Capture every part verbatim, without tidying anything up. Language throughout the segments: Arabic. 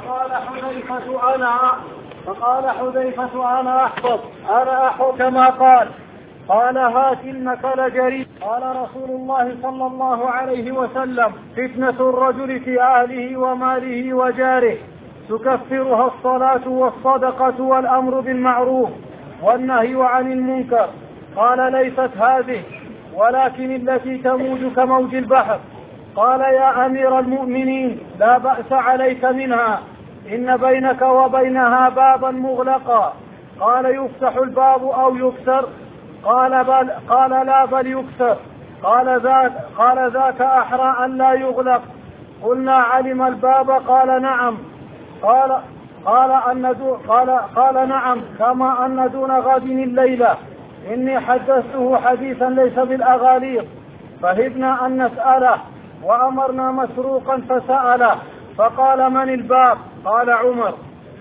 فقال حذيفة أنا فقال حذيفة أنا أحفظ أنا أحفظ كما قال. قال هات إنك لجريء. قال رسول الله صلى الله عليه وسلم فتنة الرجل في أهله وماله وجاره تكفرها الصلاة والصدقة والأمر بالمعروف والنهي عن المنكر. قال ليست هذه ولكن التي تموج كموج البحر. قال يا أمير المؤمنين لا بأس عليك منها إن بينك وبينها بابا مغلقا. قال يفتح الباب أو يكسر؟ قال, بل قال لا بل يكسر. قال ذاك, قال ذاك أحرى أن لا يغلق. قلنا علم الباب؟ قال نعم. قال قال, أن دون قال, قال نعم كما أن دون غد الليلة إني حدثته حديثا ليس بالأغاليق. فهبنا أن نسأله وأمرنا مسروقا فسأله فقال من الباب؟ قال عمر.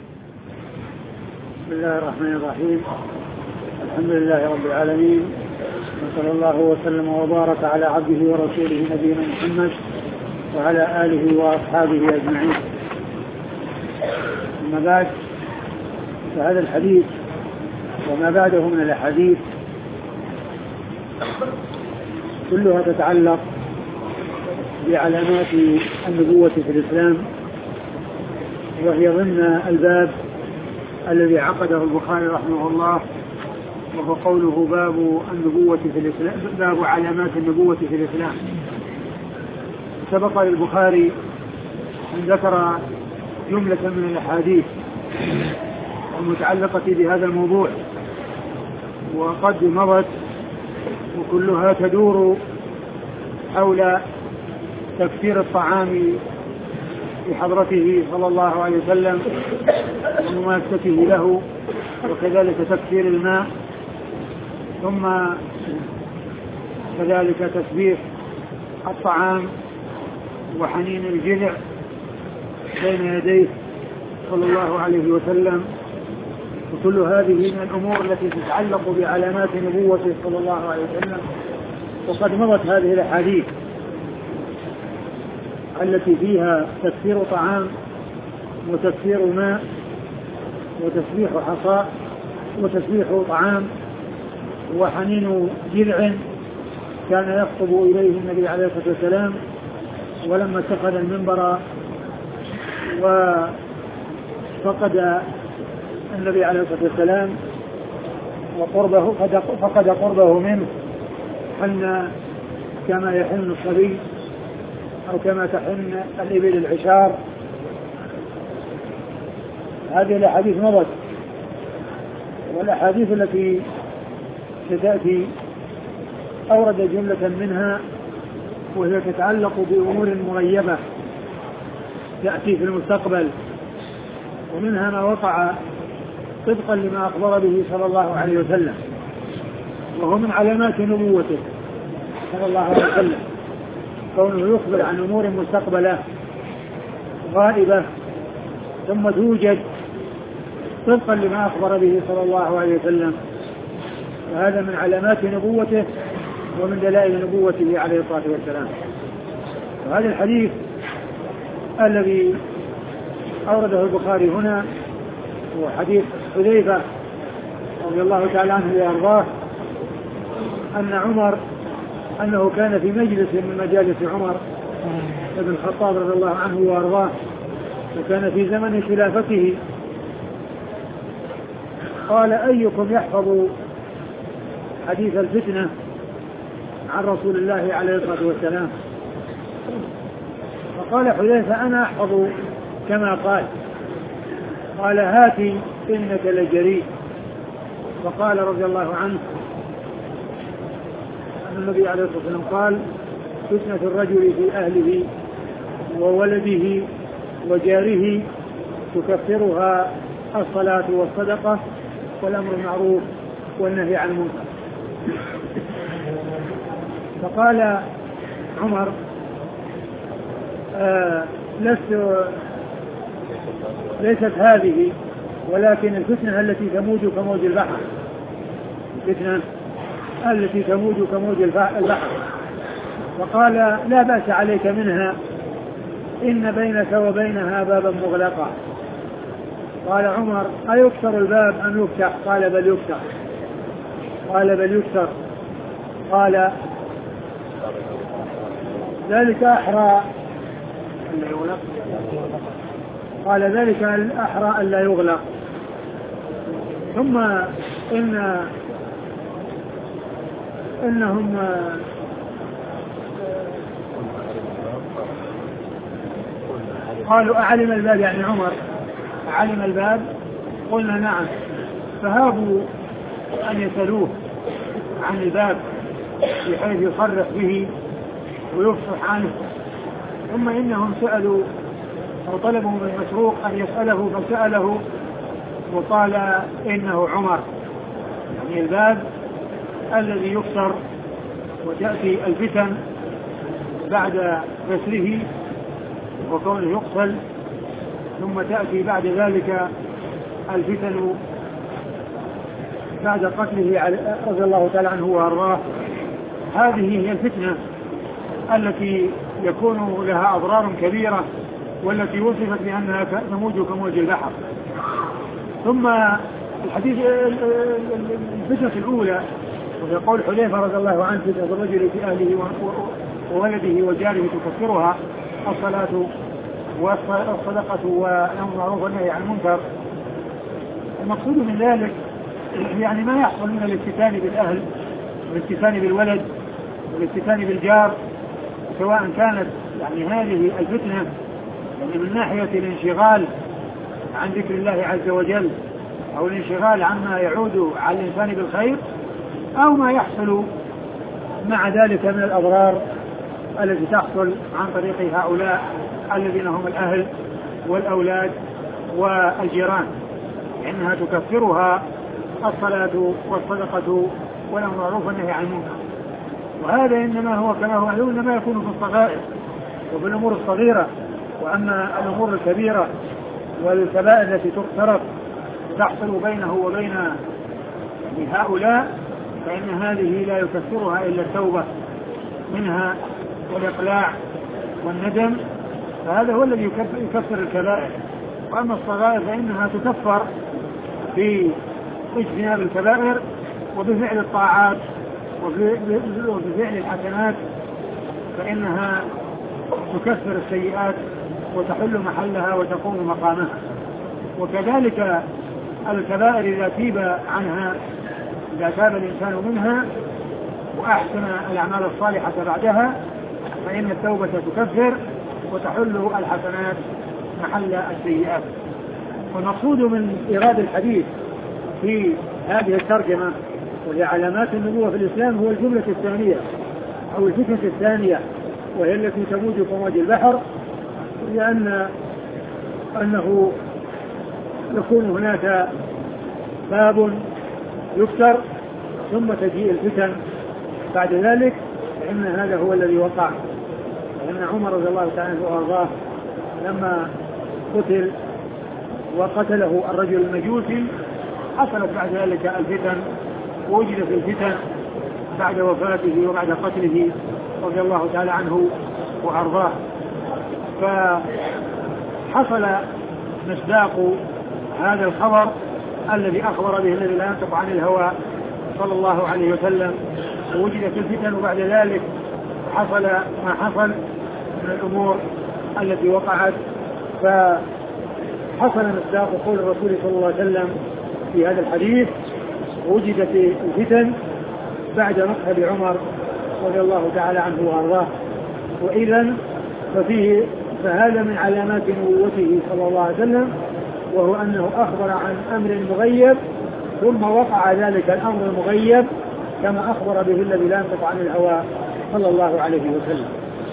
بسم الله الرحمن الرحيم. الحمد لله رب العالمين وصلى الله وسلم وبارك على عبده ورسوله نبينا محمد وعلى آله وأصحابه أجمعين. أما بعد، فهذا الحديث وما بعده من الأحاديث كلها تتعلق بعلامات النبوة في الإسلام، وهي ضمن الباب الذي عقده البخاري رحمه الله، وهو قوله باب النبوة في الإسلام، باب علامات النبوة في الإسلام. سبق للبخاري أن ذكر جملة من الأحاديث المتعلقة بهذا الموضوع وقد مضت، وكلها تدور حول تكثير الطعام في حضرته صلى الله عليه وسلم ومماسته له، وكذلك تكثير الماء، ثم كذلك تسبيح الطعام وحنين الجذع بين يديه صلى الله عليه وسلم. وكل هذه من الأمور التي تتعلق بعلامات نبوته صلى الله عليه وسلم. وقد مضت هذه الأحاديث التي فيها تكثير طعام وتكثير ماء وتسبيح حصى وتسبيح طعام وحنين جذع كان يخطب إليه النبي عليه الصلاة والسلام، ولما اتخذ المنبر وفقد النبي عليه الصلاة والسلام وقربه فقد قربه منه، حن كما يحن الصبي أو كما تحن الإبل العشار. هذه الأحاديث مضت، والأحاديث التي ستأتي أورد جملة منها وهي تتعلق بأمور مغيبة تأتي في المستقبل، ومنها ما وقع طبقا لما أخبر به صلى الله عليه وسلم، وهو من علامات نبوته صلى الله عليه وسلم، كونه يخبر عن أمور مستقبلة غائبة ثم توجد طبقا لما أخبر به صلى الله عليه وسلم. وهذا من علامات نبوته ومن دلائل نبوته عليه الصلاة والسلام. وهذا الحديث الذي أورده البخاري هنا هو حديث حذيفة رضي الله تعالى عنه وأرضاه أن عمر أنه كان في مجلس من مجالس عمر بن الخطاب رضي الله عنه وأرضاه، وكان في زمن خلافته. قال أيكم يحفظ حديث الفتنة عن رسول الله عليه الصلاة والسلام؟ فقال حذيفة أنا أحفظ كما قال. قال هاتي إنك لجريء. فقال رضي الله عنه أن النبي عليه الصلاة والسلام قال فتنة الرجل في أهله وولده وجاره تكفرها الصلاة والصدقة والأمر المعروف والنهي عن المنكر. فقال عمر آه لست ليست هذه ولكن الفتنة التي تموج كموج البحر، الفتنة التي تموج كموج البحر. فقال لا بأس عليك منها إن بينك وبينها بابا مغلقا. قال عمر أيكسر الباب أم يفتح؟ قال بل يكسر. قال بل يكسر. قال ذلك أحرى قال ذلك الأحرى ألا يغلق. ثم إن إنهم قالوا أعلم الباب يعني عمر أعلم الباب؟ قلنا نعم. فهابوا أن يسألوه عن الباب بحيث يصرح به ويفصح عنه. ثم إنهم سألوا أو طلبوا من مسروق أن يسأله فسأله وقال إنه عمر، يعني الباب الذي يكسر وتأتي الفتن بعد كسره وكونه يقتل، ثم تأتي بعد ذلك الفتن بعد قتله رضي الله تعالى عنه وأرضاه. هذه هي الفتنة التي يكون لها أضرار كبيرة والتي وصفت بأنها تموج كموج البحر. ثم الحديث الفتنة الأولى وهي قول حذيفة رضي الله عنه فتنة الرجل في أهله وولده وجاره تكفرها الصلاة والصدقة والأمر بالمعروف والنهي عن المنكر. المقصود من ذلك يعني ما يحصل من الافتتان بالأهل والافتتان بالولد والافتتان بالجار، سواء كانت يعني هذه الفتنة يعني من ناحية الانشغال عن ذكر الله عز وجل أو الانشغال عما يعود على الإنسان بالخير، أو ما يحصل مع ذلك من الأضرار التي تحصل عن طريق هؤلاء الذين هم الأهل والأولاد والجيران، إنها تكفرها الصلاة والصدقة والأمر بالمعروف والنهي عن المنكر. وهذا إنما هو كما هو معلوم إنما يكون في الصغائر وفي الأمور الصغيرة، وأما الأمور الكبيرة والكبائر التي تقترف تحصل بينه وبين هؤلاء فإن هذه لا يكفرها إلا التوبة منها والإقلاع والندم، فهذا هو الذي يكفر الكبائر. وأما الصغائر فإنها تكفر في اجتناب الكبائر وبفعل الطاعات وبفعل الحسنات، فإنها تكفر السيئات وتحل محلها وتقوم مقامها. وكذلك الكبائر إذا تيب عنها إذا تاب الإنسان منها وأحسن الأعمال الصالحة بعدها فإن التوبة تكفر وتحل الحسنات محل السيئات. والمقصود من إيراد الحديث في هذه الترجمة وهي علامات النبوة في الإسلام هو الجملة الثانية أو الفتنة الثانية، وهي التي تموج كموج البحر، لأن أنه يكون هناك باب يكسر ثم تجيء الفتن بعد ذلك، فإن هذا هو الذي وقع. لأن عمر رضي الله تعالى عنه وأرضاه لما قتل وقتله الرجل المجوسي حصلت بعد ذلك الفتن ووجدت الفتن بعد وفاته وبعد قتله رضي الله تعالى عنه وأرضاه. فحصل مصداق هذا الخبر الذي أخبر به الذي لا ينطق عن الهوى صلى الله عليه وسلم، ووجدت الفتن وبعد ذلك حصل ما حصل من الأمور التي وقعت. فحصل مصداق قول الرسول صلى الله عليه وسلم في هذا الحديث وجدت الفتن بعد مقتل عمر رضي الله تعالى عنه وارضاه. وإذا ففيه فهذا من علامات نبوته صلى الله عليه وسلم، وهو أنه أخبر عن أمر مغيب ثم وقع ذلك الأمر المغيب كما أخبر به الذي لا ينطق عن الهوى صلى الله عليه وسلم.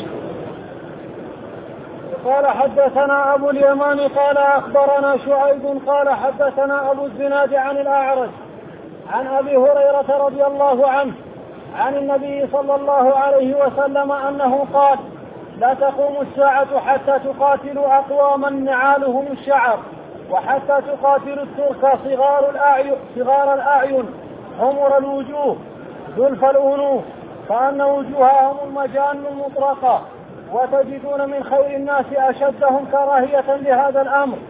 قال حدثنا أبو اليمان قال أخبرنا شعيب قال حدثنا أبو الزناد عن الأعرج عن أبي هريرة رضي الله عنه عن النبي صلى الله عليه وسلم أنه قال: لا تقوم الساعة حتى تقاتلوا أقواما نعالهم الشعر، وحتى تقاتلوا الترك صغار الأعين, صغار الأعين حمر الوجوه ذلف الأنوف كأن وجوههم المجان المطرقة، وتجدون من خير الناس أشدهم كراهية لهذا الأمر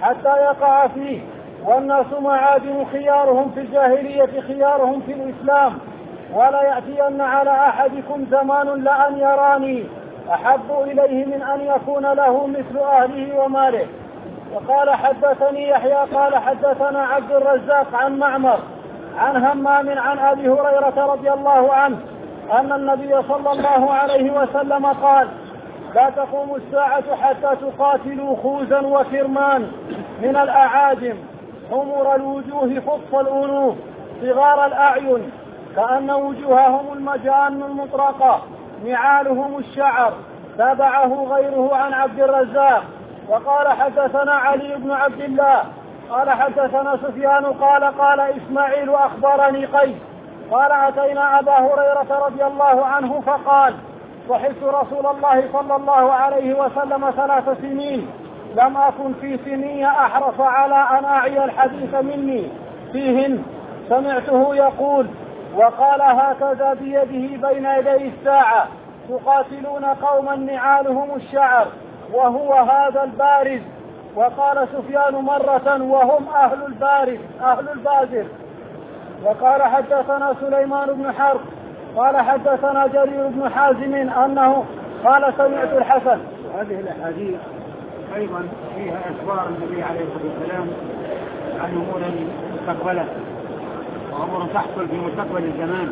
حتى يقع فيه، والناس معادن خيارهم في الجاهلية خيارهم في الإسلام، ولا يأتين على أحدكم زمان لأن يراني أحب إليه من أن يكون له مثل أهله وماله. وقال حدثني يحيى قال حدثنا عبد الرزاق عن معمر عن همام عن أبي هريرة رضي الله عنه أن النبي صلى الله عليه وسلم قال: لا تقوم الساعة حتى تقاتلوا خوزا وكرمان من الأعاجم، حمر الوجوه فص الأنوف صغار الأعين، كأن وجوههم المجان المطرقة، نعالهم الشعر. تابعه غيره عن عبد الرزاق. وقال حدثنا علي بن عبد الله قال حدثنا سفيان قال قال إسماعيل أخبرني قيس قال: أتينا أبا هريرة رضي الله عنه فقال: صحبت رسول الله صلى الله عليه وسلم ثلاث سنين، لم أكن في سنية أحرص على أن أعي الحديث مني فيهن. سمعته يقول: وقال هكذا بيده بين يدي الساعة: تقاتلون قوما نعالهم الشعر وهو هذا البارز. وقال سفيان مرة: وهم أهل البارز أهل البازر. وقال حدثنا سليمان بن حرب قال حدثنا جرير بن حازم أنه قال: سمعت الحسن. هذه الأحاديث أيضا فيها أخبار النبي عليه الصلاة والسلام عن أمور مستقبلة وأمور تحصل في مستقبل الزمان،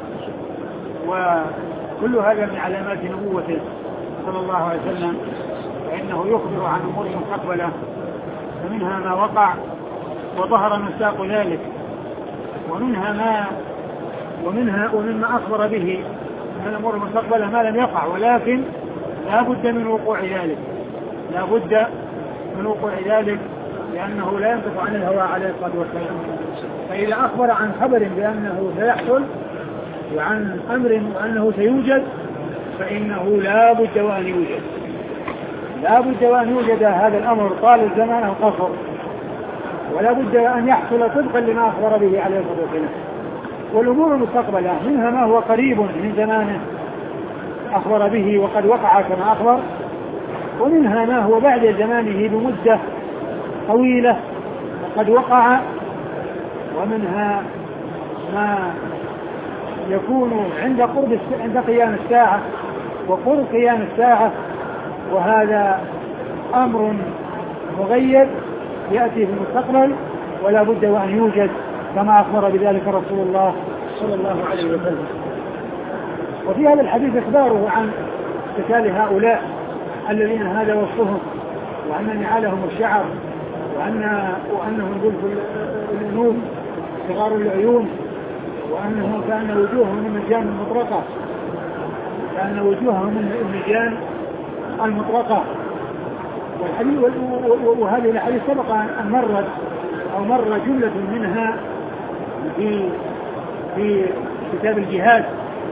وكل هذا من علامات نبوته صلى الله عليه وسلم، فإنه يخبر عن أمور مستقبلة، فمنها ما وقع وظهر مصداق ذلك، ومنها ما ومنها ومما أخبر به من الأمور المستقبلة ما لم يقع، ولكن لا بد من وقوع ذلك لا بد من وقوع ذلك لأنه لا ينطق عن الهوى عليه الصلاة والسلام. فإذا أخبر عن خبر بأنه سيحصل وعن أمر وأنه سيوجد فإنه لا بد وأن يوجد لا بد وأن يوجد هذا الأمر طال الزمان أو قصر، ولا بد أن يحصل طبقا لما أخبر به عليه الصلاة والسلام. والأمور المستقبلة منها ما هو قريب من زمانه أخبر به وقد وقع كما أخبر، ومنها ما هو بعد زمانه بمدة طويلة وقد وقع، ومنها ما يكون عند قرب عند قيام الساعة وقرب قيام الساعة، وهذا أمر مغيب يأتي في المستقبل ولا بد وأن يوجد كما أخبر بذلك رسول الله صلى الله عليه وسلم. وفي هذا الحديث إخباره عن قتال هؤلاء الذين هذا وصفهم، وأن نعالهم الشعر، وأن وأنهم جلف الأنوف صغار العيون، وأنهم كان وجوههم من المجان المطرقة كان وجوههم من المجان المطرقة. والحديث وهذه الحديث سبق أن مرت أو مر جملة منها في في كتاب الجهاد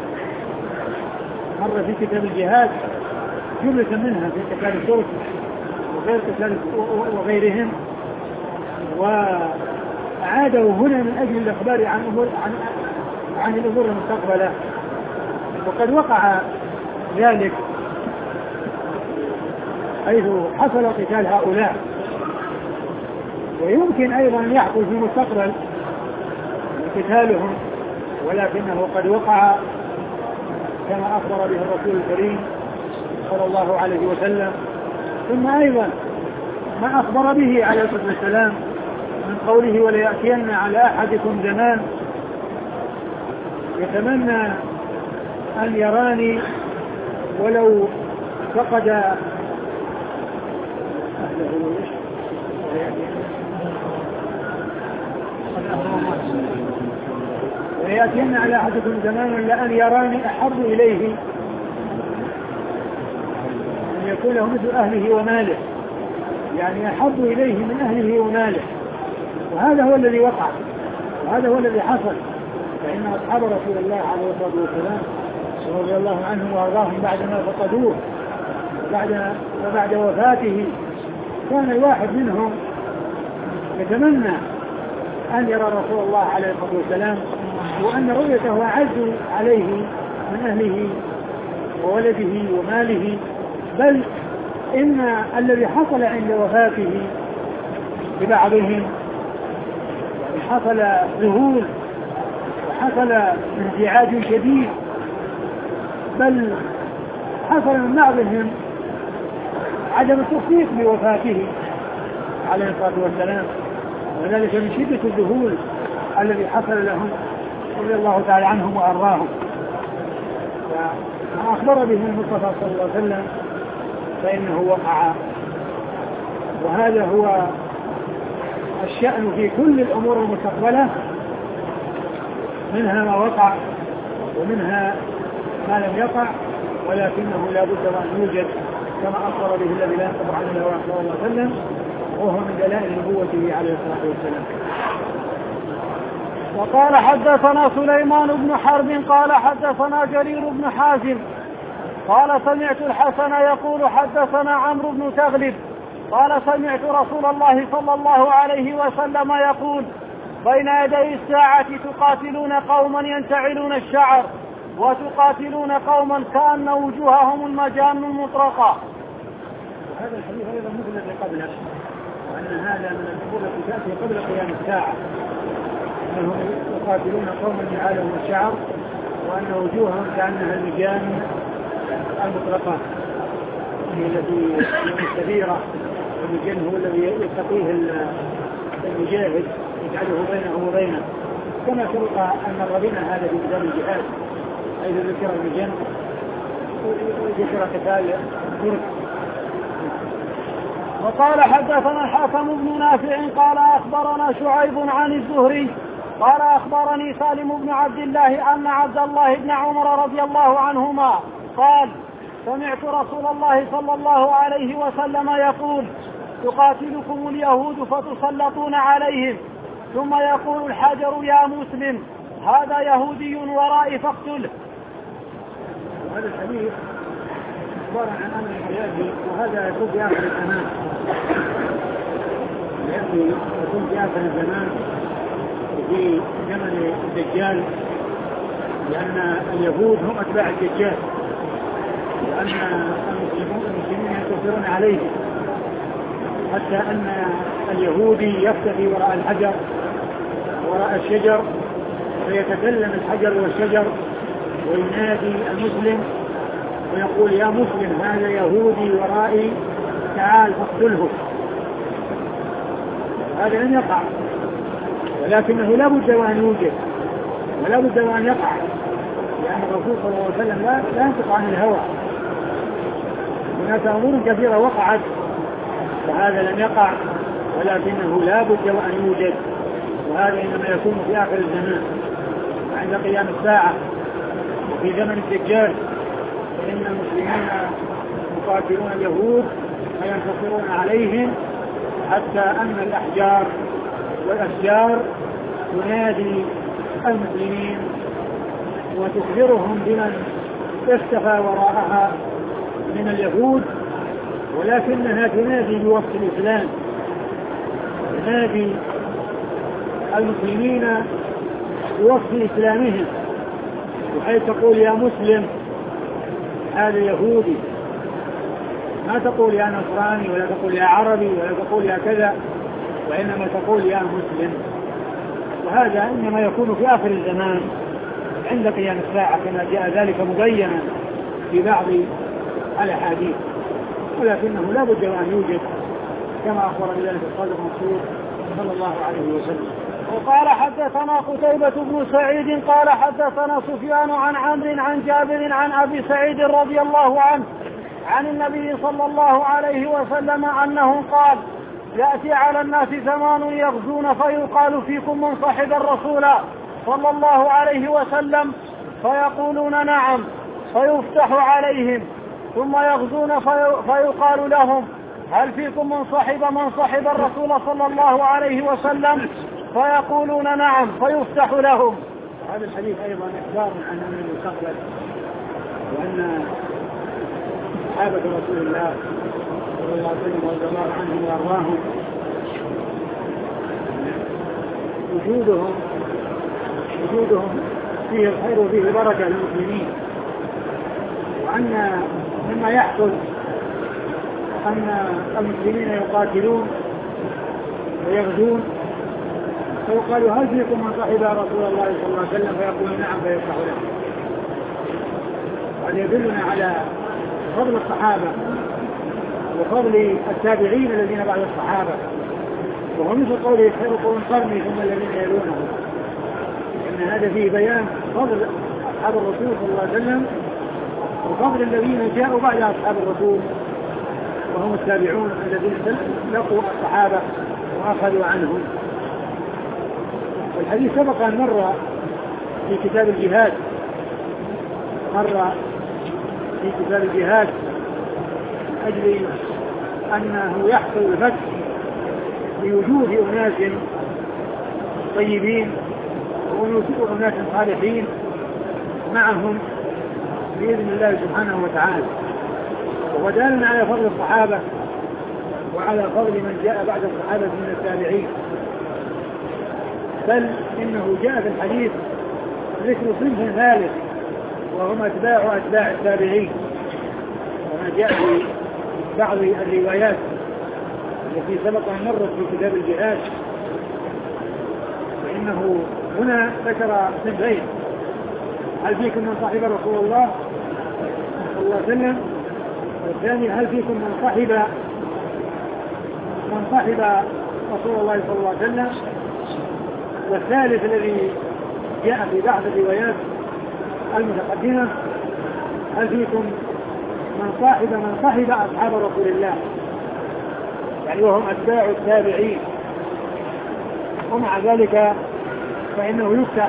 مر في كتاب الجهاد جملة منها في قتال الترك وغير قتال وغيرهم، وعاده هنا من أجل الإخبار عن أمور عن عن الأمور المستقبلة، وقد وقع ذلك حيث حصل قتال هؤلاء، ويمكن أيضا أن يحصل في المستقبل قتالهم، ولكنه قد وقع كما أخبر به الرسول الكريم صلى الله عليه وسلم. ثم أيضا ما أخبر به عليه الصلاة والسلام من قوله: وليأتين على أحدكم زمان يتمنى أن يراني ولو فقد أهله. ويأتين على أحدكم زمان لأن يراني أحب إليه أن يكون له مثل أهله وماله، يعني أحب إليه من أهله وماله. وهذا هو الذي وقع وهذا هو الذي حصل، فإن أصحاب رسول الله عليه الصلاة والسلام رضي الله عنهم وأرضاهم بعدما فقدوه وبعد, وبعد وفاته كان الواحد منهم يتمنى أن يرى رسول الله عليه الصلاة والسلام، وأن رؤيته أعز عليه من أهله وولده وماله. بل إن الذي حصل عند وفاته ببعضهم يعني حصل ذهول وحصل انزعاج شديد، بل حصل من بعضهم عدم التصديق بوفاته عليه الصلاة والسلام، وذلك من شدة الذهول الذي حصل لهم رضي الله تعالى عنهم وأرضاهم. فما أخبر به المصطفى صلى الله عليه وسلم فإنه وقع، وهذا هو الشأن في كل الأمور المستقبلة، منها ما وقع ومنها ما لم يقع، ولكنه لا بد أن يوجد كما أخبر به الذي لا ينطق عن الله صلى الله عليه وسلم، وهو من دلائل نبوته عليه الصلاة والسلام. وقال حدثنا سليمان بن حرب قال حدثنا جرير بن حازم قال سمعت الحسن يقول حدثنا عمرو بن تغلب قال سمعت رسول الله صلى الله عليه وسلم يقول بين يدي الساعة تقاتلون قوما ينتعلون الشعر وتقاتلون قوما كأن وجوههم المجان المطرقة. هذا الحديث أيضا مثل الذي قبله، وأن هذا من الأمور التي تأتي قبل قيام الساعة، أنهم يقاتلون قوما ينعالهم الشعر وأن وجوههم كأنها المجان المطرقة، هي التي الكبيرة، والمجان هو الذي يتقيه المجاهد يجعله بينه وبينه، كما سبق أن مر بنا هذا في ميدان الجهاد حيث ذكر المجان وذكر قتال الترك. وقال حدثنا الحكم بن نافع قال أخبرنا شعيب عن الزهري قال أخبرني سالم بن عبد الله أن عبد الله بن عمر رضي الله عنهما قال سمعت رسول الله صلى الله عليه وسلم يقول تقاتلكم اليهود فتسلطون عليهم ثم يقول الحجر يا مسلم هذا يهودي ورائي فاقتله. هذا الحديث عبارة عن أمر حياتي، وهذا يكون في آخر الزمان، يأتي يكون في آخر الزمان في زمن الدجال، لأن اليهود هم أتباع الدجال، وأن المسلمين ينتصرون عليه، حتى أن اليهودي يختفي وراء الحجر وراء الشجر فيتكلم الحجر والشجر وينادي المسلم ويقول يا مسلم هذا يهودي ورائي تعال فاقتله. هذا لن يقع، ولكنه لا بد وأن يوجد ولا بد وأن يقع، لأن الرسول صلى الله عليه وسلم لا, لا ينطق عن الهوى. هناك أمور كثيرة وقعت وهذا لم يقع، ولكنه لا بد وأن يوجد، وهذا إنما يكون في آخر الزمان عند قيام الساعة. وفي زمن الدجال فإن المسلمين يقاتلون اليهود وينتصرون عليهم، حتى أن الأحجار والأشجار تنادي المسلمين وتخبرهم بمن اختفى وراءها من اليهود، ولكنها تنادي بوصف الإسلام، تنادي المسلمين بوصف إسلامهم، وحيث تقول يا مسلم هذا يهودي، ما تقول يا نصراني ولا تقول يا عربي ولا تقول يا كذا، وإنما تقول يا مسلم. وهذا إنما يكون في آخر الزمان عند قيام الساعة كما جاء ذلك مبينا في بعض الأحاديث، ولكنه لا بد أن يوجد كما أخبر بذلك الصادق المصدوق صلى الله عليه وسلم. وقال حدثنا قتيبة بن سعيد قال حدثنا سفيان عن عمرو عن جابر عن أبي سعيد رضي الله عنه عن النبي صلى الله عليه وسلم أنه قال يأتي على الناس زمان يغزون فيقال فيكم من صحب الرسول صلى الله عليه وسلم فيقولون نعم فيفتح عليهم، ثم يغزون في فيقال لهم هل فيكم من صحب من صحب الرسول صلى الله عليه وسلم فيقولون نعم فيفتح لهم. هذا الحديث أيضا إخبار عن أمر المستقبل، وأن صحابة رسول الله صلى الله عليه وسلم رضي الله عنهم وأرضاهم وجودهم وجودهم فيه الخير وفيه بركة للمسلمين، وأن مما يحصل أن المسلمين يقاتلون ويغزون فيقال هل فيكم من صحب رسول الله صلى الله عليه وسلم فيقول نعم فيفتح له. هذا يدلنا على فضل الصحابة وفضل التابعين الذين بعد الصحابة، وهم مثل قوله خير قرون قرني ثم الذين يلونهم، إن هذا فيه بيان فضل أصحاب الرسول صلى الله عليه وسلم وفضل الذين جاءوا بعد أصحاب الرسول وهم التابعون الذين لقوا الصحابة وأخذوا عنهم. والحديث سبق أن مر في كتاب الجهاد مر في كتاب الجهاد من أجل أنه يحصل الفتح بوجود أناس طيبين وأناس صالحين معهم بإذن الله سبحانه وتعالى، ودلنا على فضل الصحابة وعلى فضل من جاء بعد الصحابة من التابعين. بل إنه جاء في الحديث ذكر صنف ثالث وهم أتباع أتباع التابعين، وما جاء في بعض الروايات التي سبق أن مرت في كتاب الجهاد، فإنه هنا ذكر صنفين: هل فيكم من صاحب رسول الله صلى الله عليه وسلم، والثاني هل فيكم من صاحب من صاحب رسول الله صلى الله عليه وسلم، والثالث الذي جاء في بعض الروايات المتقدمة هل فيكم من صاحب من صاحب أصحاب رسول الله، يعني وهم أتباع التابعين. ومع ذلك فإنه يفتح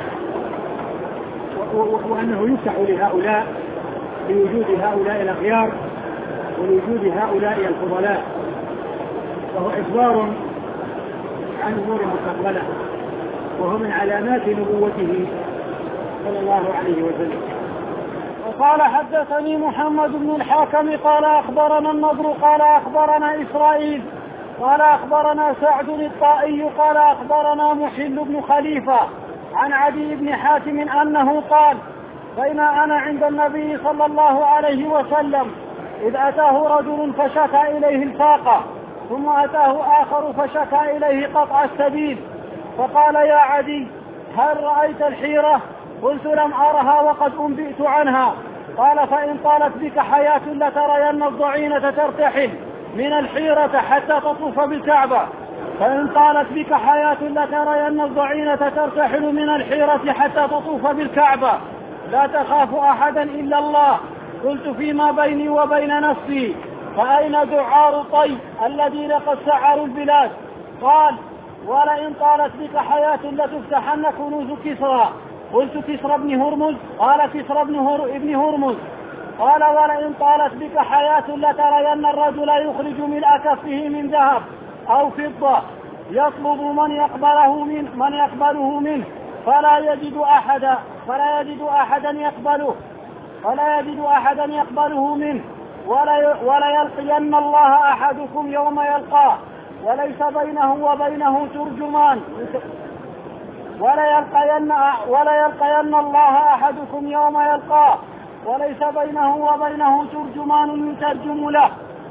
وأنه يفتح لهؤلاء لوجود هؤلاء الأخيار ولوجود هؤلاء الفضلاء، وهو إخبار عن أمور مستقبلة، وهو من علامات نبوته صلى الله عليه وسلم. وقال حدثني محمد بن الحاكم قال أخبرنا النضر قال أخبرنا إسرائيل قال أخبرنا سعد الطائي قال أخبرنا محل بن خليفة عن عدي بن حاتم أنه قال: بين أنا عند النبي صلى الله عليه وسلم إذ أتاه رجل فشكى إليه الفاقة، ثم أتاه آخر فشكى إليه قطع السبيل، فقال: يا عدي هل رأيت الحيرة؟ قلت: لم أرها وقد أنبئت عنها. قال: فإن طالت بك حياة لترين الضعينة ترتحل من الحيرة حتى تطوف بالكعبة فإن طالت بك حياة لترين الضعينة ترتحل من الحيرة حتى تطوف بالكعبة لا تخاف أحدا إلا الله. قلت: فيما بيني وبين نفسي فأين دعار طي الذين قد سعروا البلاد؟ قال: ولئن طالت بك حياة لتفتحن كنوز كسرى. قلت: كسرى بن هرمز؟ قال: كسرى بن ابن هرمز. قال: ولئن طالت بك حياة لترين الرجل يخرج ملء كفه من ذهب أو فضة يطلب من يقبله من من يقبله منه فلا يجد أحدا فلا يجد أحدا يقبله فلا يجد أحدا يقبله منه ولا ولا يلقين الله أحدكم يوم يلقاه وليس بينه وبينه ترجمان ولا يلقين ولا يلقين الله أحدكم يوم يلقاه وليس بينه وبينه ترجمان يترجم له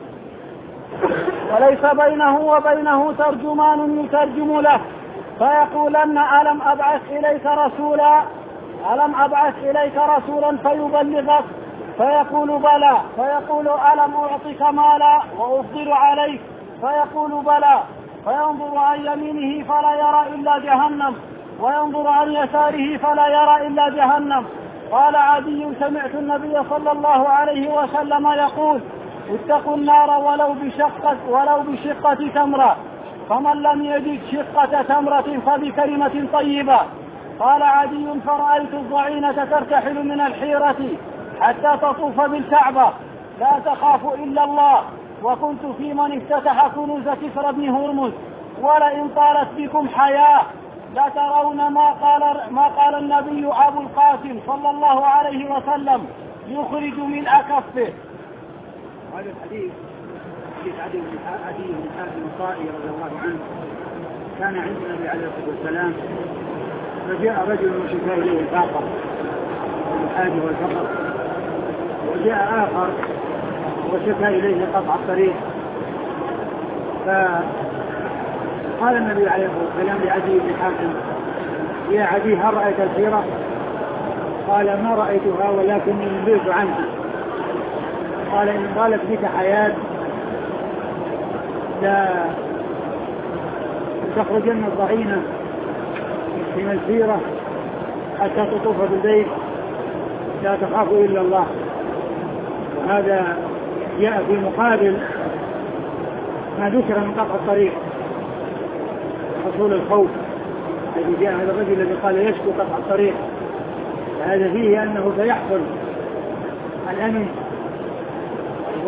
وليس بينه وبينه ترجمان يترجم له فيقولن: ألم أبعث إليك رسولا ألم أبعث إليك رسولا فيبلغك؟ فيقول: بلى. فيقول: ألم أعطك مالا وأفضل عليك؟ فيقول: بلى. فينظر عن يمينه فلا يرى إلا جهنم وينظر عن يساره فلا يرى إلا جهنم. قال عدي: سمعت النبي صلى الله عليه وسلم يقول: اتقوا النار ولو بشقة ولو بشقة تمرة، فمن لم يجد شقة تمرة فبكلمة طيبة. قال عدي: فرأيت الضعينة ترتحل من الحيرة حتى تطوف بالكعبة لا تخاف إلا الله، وكنت في من افتتح كنوز كسرى بن هرمز. ولئن طالت بكم حياة لا ترون ما قال ما قال النبي أبو القاسم صلى الله عليه وسلم يخرج من أكفه. هذا الحديث حديث عدي بن حاتم الطائي رضي الله عنه كان عند النبي عليه الصلاة والسلام، فجاء رجل وشكى إليه الفاقة والحاجة والفقر، وجاء آخر وشكى إليه قطع الطريق، فقال فقال النبي عليه الصلاة والسلام لعدي بن حاتم: يا عدي هل رأيت الحيرة؟ قال: ما رأيتها ولكني نبهت عنها. قال: إن طالت بك حياة لا تخرجن الضعينة من الحيرة حتى تطوف بالبيت لا تخاف إلا الله. وهذا جاء في مقابل ما ذكر من قطع الطريق، حصول الخوف الذي جاء هذا الرجل الذي قال يشكو قطع الطريق، هذا فيه أنه سيحصل الأمن و...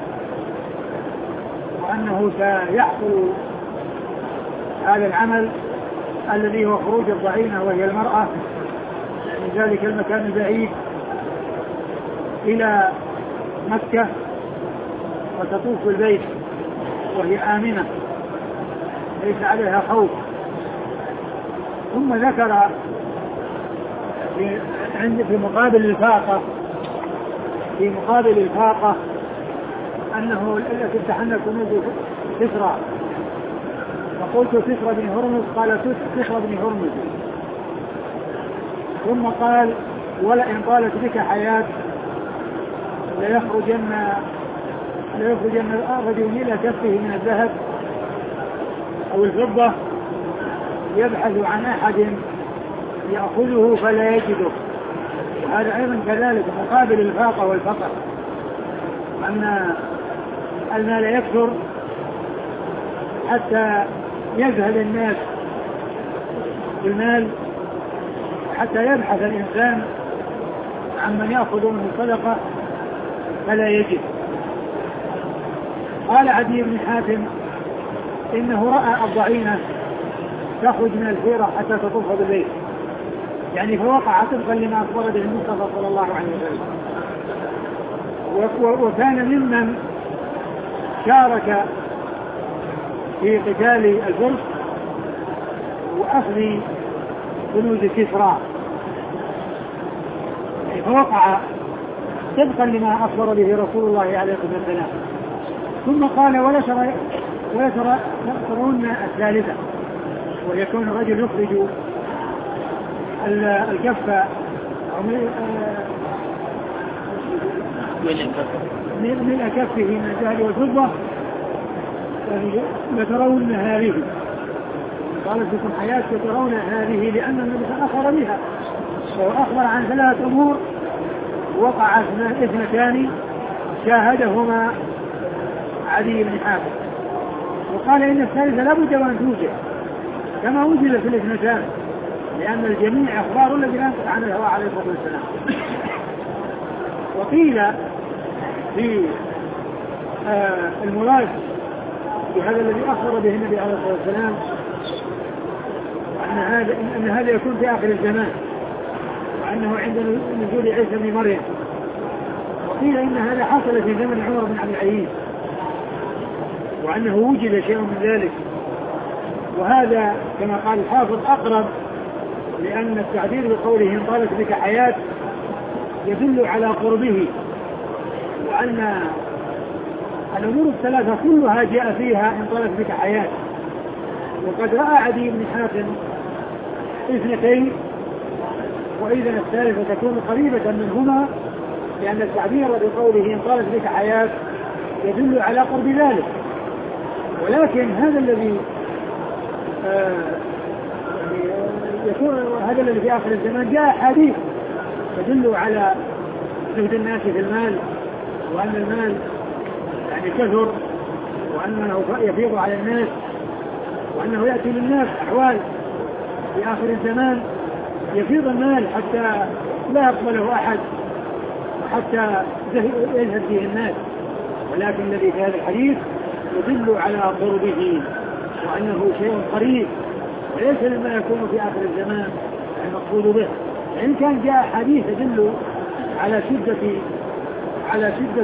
وأنه سيحصل هذا العمل الذي هو خروج الضعينة وهي المرأة من ذلك المكان البعيد إلى مكة وتطوف بالبيت وهي آمنة ليس عليها خوف. ثم ذكر في, عند في مقابل الفاقة في مقابل الفاقة أنه التي امتحن كنوز كسرى، فقلت كسرى بن هرمز، قال كسرى بن هرمز. ثم قال: ولئن طالت بك حياة ليخرجن ليخرجن الرجل إلى كفه من الذهب أو الفضة يبحث عن أحد يأخذه فلا يجده. هذا أيضا كذلك مقابل الفاقة والفقر، أن المال يكثر حتى يذهل الناس بالمال، حتى يبحث الإنسان عن من يأخذ منه صدقة فلا يجد. قال عدي بن حاتم: إنه رأى الضعينة تخرج من الحيرة حتى تطوف بالبيت، يعني فوقع طبقا لما أخبر به المصطفى صلى الله عليه وسلم. وكان ممن شارك في قتال الفرس وأخذ كنوز كسرى، فوقع طبقا لما أخبر به رسول الله عليه الصلاة والسلام. ثم قال: ولا ترى ولا ترى ترون الثالثة، ويكون الرجل يخرج الكفة من كفه من الذهب والفضة لترون هذه. قالت لكم حياة ترون هذه لأن النبي أخبر بها، وأخبر عن ثلاث أمور وقع اثنتان شاهدهما عدي بن حاتم، وقال إن الثالثة لا بد وأن توجد كما وجد في الاثنتان، لأن الجميع أخبار الذي لا ينطق عن الهوى عليه الصلاة والسلام. وقيل في آه المراد بهذا الذي أخبر به النبي عليه الصلاة والسلام أن هذا أن هذا يكون في آخر الزمان، وأنه عند نزول عيسى بن مريم. وقيل إن هذا حصل في زمن عمر بن عبد العزيز، وأنه وجد شيء من ذلك. وهذا كما قال الحافظ أقرب، لأن التعبير بقوله إن طالت بك حياة يدل على قربه، وأن الأمور الثلاثة كلها جاء فيها إن طالت بك حياة. وقد رأى عدي بن حاتم اثنتين، وإذا الثالثة تكون قريبة منهما، لأن التعبير بقوله إن طالت بك حياة يدل على قرب ذلك. ولكن هذا الذي آه يكون هذا الذي في آخر الزمان جاء حديث تدل على زهد الناس في المال، وأن المال يعني كثر، وأنه يفيض على الناس، وأنه يأتي للناس أحوال في آخر الزمان يفيض المال حتى لا يقبله أحد، وحتى يذهب فيه الناس. ولكن الذي في هذا الحديث يدل على قربه، وأنه شيء قريب، وليس لما يكون في آخر الزمان المقصود به. إن كان جاء حديث يدل على شدة على شدة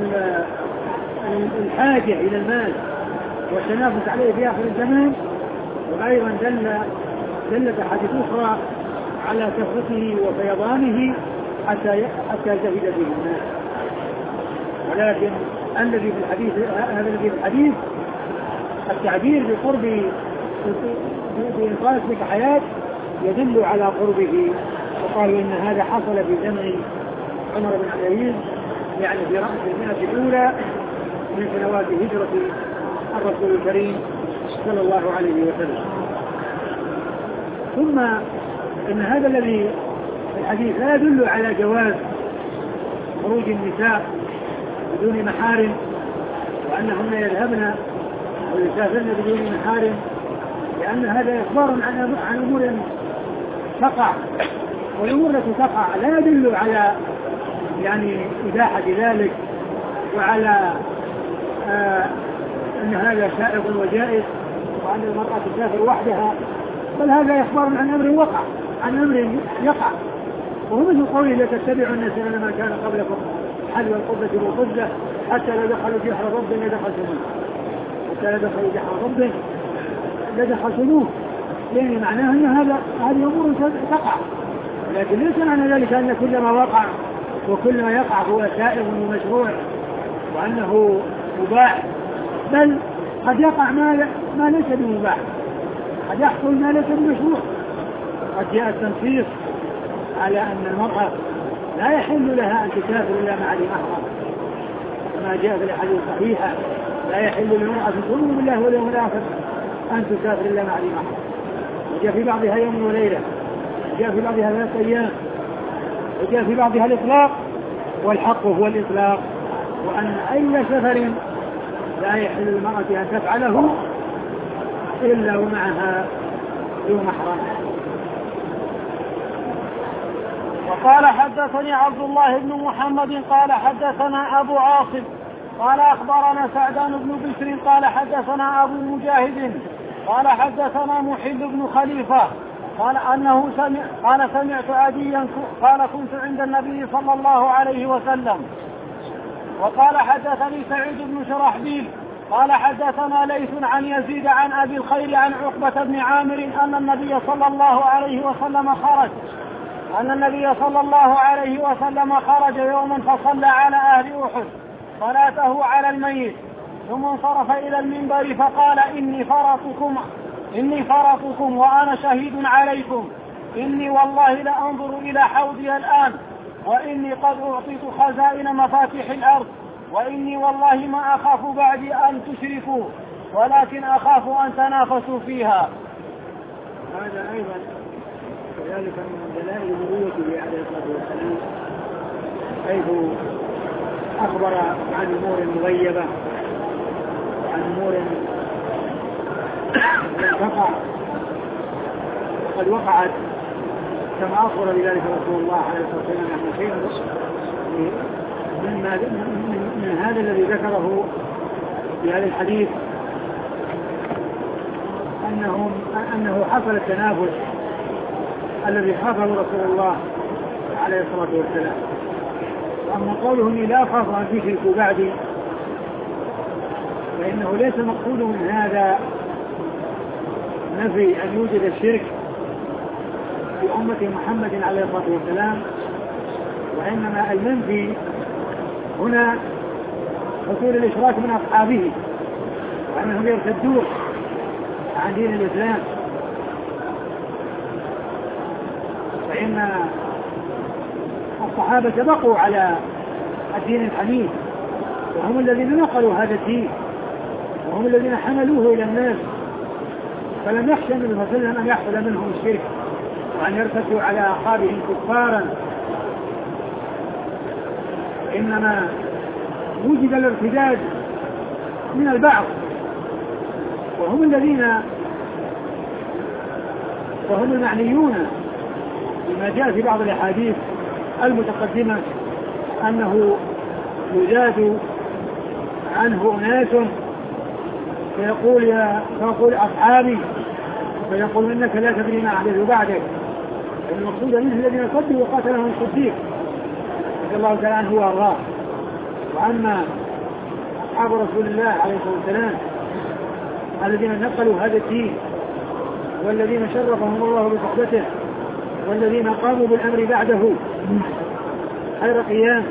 الحاجة إلى المال والتنافس عليه في آخر الزمان، وأيضا دل دلت حديث أخرى على كثرته وفيضانه حتى حتى زهد به الناس. ولكن الذي في الحديث هذا الذي في الحديث التعبير بقرب بإنقاذ اسمك حياة يدل على قربه. وقالوا إن هذا حصل في زمن عمر بن عبد العزيز، يعني في رأس المئة الأولى من سنوات هجرة الرسول الكريم صلى الله عليه وسلم. ثم إن هذا الذي في الحديث لا يدل على جواز خروج النساء بدون محارم، وأنهن يذهبن ويسافرن بدون محارم، لأن هذا إخبار عن عن أمور تقع، والأمور التي تقع لا يدل على يعني إباحة ذلك وعلى آه أن هذا سائغ وجائز وأن المرأة تسافر وحدها، بل هذا إخبار عن أمر وقع، عن أمر يقع. وهو مثل قوله لا تتبعوا سنن ما كان قبلكم حلو القبة بالقبة حتى لا دخلوا جحر رب لدخلتموه حتى لا دخلوا جحر رب لدخلتموه، يعني معناه أن هذا هذه أمور تقع، لكن ليس معنى ذلك أن كل ما وقع وكل ما يقع هو سائغ ومشروع وأنه مباح، بل قد يقع ما, ما ليس بمباح، قد يحصل ما ليس بمشروع. قد جاء التنصيص على أن المرأة لا يحل لها أن تسافر إلا مع ذي محرم، كما جاء في الحديث الصحيحة لا يحل للمرأة تؤمن بالله واليوم الآخر أن تسافر إلا مع ذي محرم، وجاء في بعضها يوم وليلة، وجاء في بعضها ثلاثة أيام، وجاء في بعضها الإطلاق، والحق هو الإطلاق، وأن أي سفر لا يحل للمرأة أن تفعله إلا ومعها ذو محرم. وقال حدثني عبد الله بن محمد قال حدثنا أبو عاصم قال أخبرنا سعدان بن بشر قال حدثنا أبو مجاهد قال حدثنا محل بن خليفة قال أنه سمع قال سمعت عديا قال كنت عند النبي صلى الله عليه وسلم. وقال حدثني سعيد بن شرحبيل قال حدثنا ليث عن يزيد عن أبي الخير عن عقبة بن عامر أن النبي صلى الله عليه وسلم خرج أن النبي صلى الله عليه وسلم خرج يوما فصلى على أهل أحد صلاته على الميت، ثم انصرف إلى المنبر فقال إني فرطكم إني فرطكم وأنا شهيد عليكم، إني والله لأنظر إلى حوضي الآن، وإني قد أعطيت خزائن مفاتيح الأرض، وإني والله ما أخاف بعدي أن تشركوا ولكن أخاف أن تنافسوا فيها. هذا أيضا كذلك من دلائل نبوته عليه الصلاة والسلام، حيث أخبر عن أمور مغيبة وعن أمور تقع وقد وقعت كما أخبر بذلك رسول الله عليه الصلاة والسلام عن شيء من, من هذا الذي ذكره في هذا الحديث أنه, أنه حصل التنافس الذي حصل رسول الله عليه الصلاة والسلام. وأما قوله إني لا أخاف أن تشركوا بعدي فإنه ليس مقصود من هذا نفي أن يوجد الشرك في أمة محمد عليه الصلاة والسلام، وإنما المنفي هنا حصول الإشراك من أصحابه وأنهم يرتدون عن دين الإسلام، فإن الصحابة بقوا على الدين الحنيف وهم الذين نقلوا هذا الدين وهم الذين حملوه إلى الناس، فلم يخشى النبي صلى الله عليه وسلم أن يحصل منهم الشرك وأن يرتدوا على أعقابهم كفارا، إنما وجد الارتداد من البعض وهم الذين وهم المعنيون بما جاء في بعض الأحاديث المتقدمة أنه يزاد عنه أناس فيقول يا فيقول أصحابي فيقول إنك لا تدري ما أحدث بعدك، المقصود منه الذين صدوا وقاتلهم الصديق رضي الله تعالى عنه وأرضاه. وأما أصحاب رسول الله عليه الصلاة والسلام الذين نقلوا هذا الدين والذين شرفهم الله بصحبته والذين قاموا بالأمر بعده خير قيام،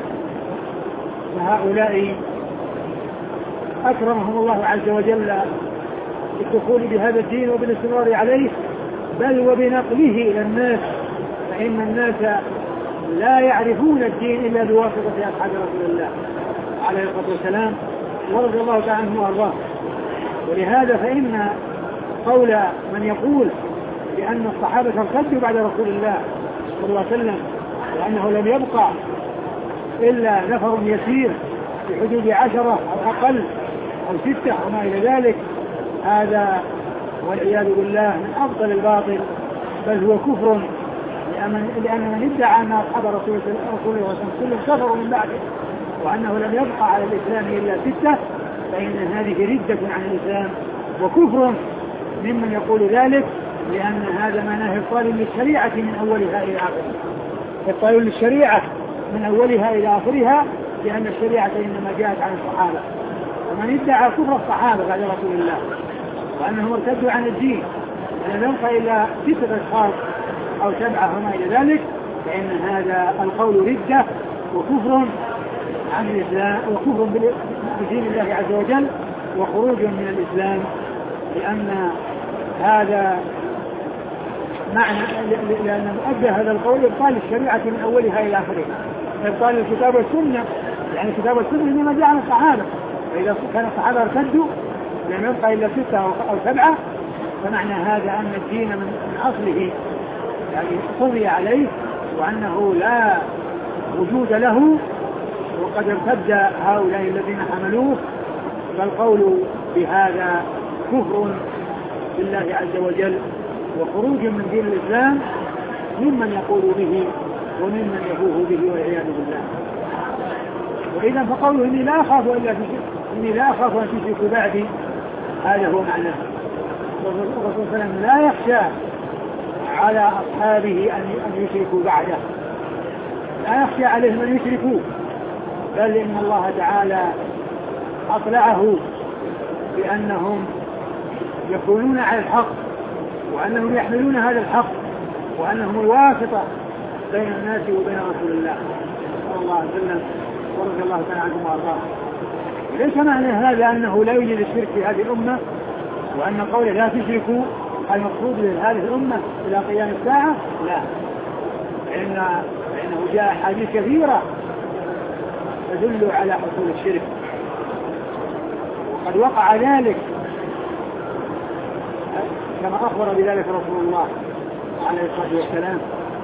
فهؤلاء أكرمهم الله عز وجل بالدخول بهذا الدين وبالاستمرار عليه، بل وبنقله إلى الناس، فإن الناس لا يعرفون الدين إلا بواسطة أصحاب رسول الله عليه الصلاة والسلام ورضي الله تعالى عنه وأرضاه. ولهذا فإن قول من يقول بأن الصحابة ارتدوا بعد رسول الله صلى الله عليه وسلم وأنه لم يبقى إلا نفر يسير في حدود عشرة أو أقل أو ستة وما إلى ذلك، هذا والعياذ بالله من أفضل الباطل، بل هو كفر، لأن من ادعى أن أصحاب رسول الله صلى الله عليه وسلم كلهم كفروا من بعده وأنه لم يبقى على الإسلام إلا ستة، فإن هذه ردة عن الإسلام وكفر ممن يقول ذلك، لأن هذا معناه إبطال للشريعة من أولها إلى آخرها، إبطال للشريعة من أولها إلى آخرها، لأن الشريعة إنما جاءت عن الصحابة. ومن ادعى كفر الصحابة بعد رسول الله وأنهم ارتدوا عن الدين ولم يبقى إلا ستة أشخاص أو سبعة وما إلى ذلك، فإن هذا القول ردة وكفر عن الإسلام وكفر بدين الله عز وجل وخروج من الإسلام، لأن هذا معنى لأن مؤدى هذا القول إبطال الشريعة من أولها إلى آخرها، إبطال الكتاب والسنة، يعني الكتاب والسنة إنما جاء عن الصحابة، فإذا كان الصحابة ارتدوا لم يبقى إلا ستة أو سبعة، فمعنى هذا أن الدين من أصله يعني طغي عليه وأنه لا وجود له، وقد ارتد هؤلاء الذين حملوه، فالقول بهذا كفر بالله عز وجل وخروج من دين الإسلام ممن يقول به وممن يفوه به والعياذ بالله. وإذا فقوله إني لا أخاف إلا إني لا أخاف أن تشركوا بعدي، هذا هو معناه. الرسول صلى الله عليه وسلم لا يخشى على أصحابه أن يشركوا بعده، لا يخشى عليهم أن يشركوا، بل إن الله تعالى أطلعه بأنهم يكونون على الحق وأنهم يحملون هذا الحق وأنهم الواسطة بين الناس وبين رسول الله صلى الله عليه وسلم ورضي الله تعالى عنهم وأرضاه. ليس معنى هذا أنه لا يوجد الشرك في هذه الأمة وأن قوله لا تشركوا المقصود لهذه الأمة إلى قيام الساعة، لا، فإن فإنه جاء حديث كثيرة تدل على حصول الشرك، وقد وقع ذلك كما أخبر بذلك رسول الله عليه الصلاة والسلام.